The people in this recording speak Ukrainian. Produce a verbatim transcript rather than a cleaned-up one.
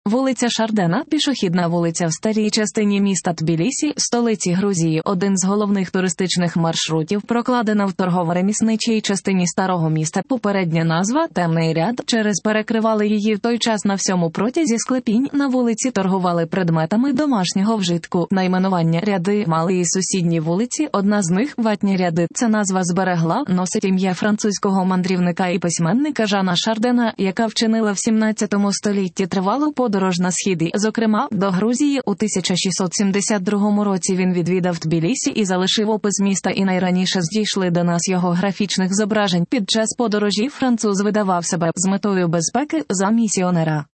Вулиця Шардена – пішохідна вулиця в старій частині міста Тбілісі, столиці Грузії, один з головних туристичних маршрутів, прокладена в торгово-ремісничій частині старого міста. Попередня назва – Темний ряд, через перекривали її в той час на всьому протязі склепінь. На вулиці торгували предметами домашнього вжитку. Найменування ряди мали і сусідні вулиці, одна з них – Ватні ряди. Ця назва зберегла, носить ім'я французького мандрівника і письменника Жана Шардена, яка вчинила в сімнадцятому столітті тривалу подорож на схід, зокрема, до Грузії. У тисяча шістсот сімдесят другому році він відвідав Тбілісі і залишив опис міста, і найраніше здійшли до нас його графічних зображень. Під час подорожі француз видавав себе з метою безпеки за місіонера.